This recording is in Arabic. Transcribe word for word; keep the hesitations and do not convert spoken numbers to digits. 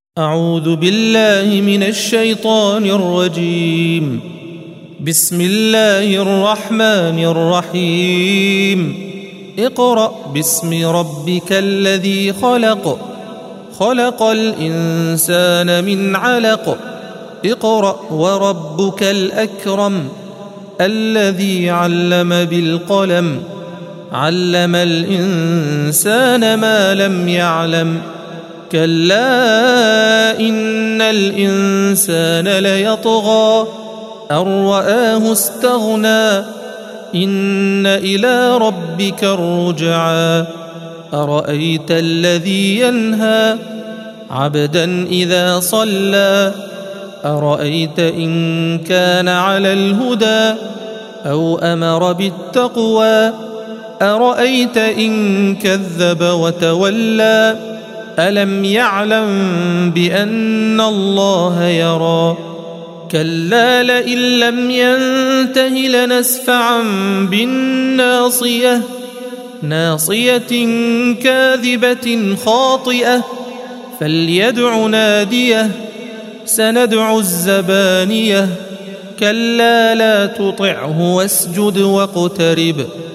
أعوذ بالله من الشيطان الرجيم. بسم الله الرحمن الرحيم. اقرأ باسم ربك الذي خلق خلق الإنسان من علق اقرأ وربك الأكرم الذي علم بالقلم علم الإنسان ما لم يعلم كلا إن الإنسان ليطغى أن رآه استغنى إن إلى ربك الرجعى أرأيت الذي ينهى عبدا إذا صلى أرأيت إن كان على الهدى أو أمر بالتقوى أرأيت إن كذب وتولى ألم يعلم بأن الله يرى كلا لئن لم ينته لنسفعا بالناصية ناصية كاذبة خاطئة فليدع ناديه سندع الزبانية كلا لا تطعه واسجد واقترب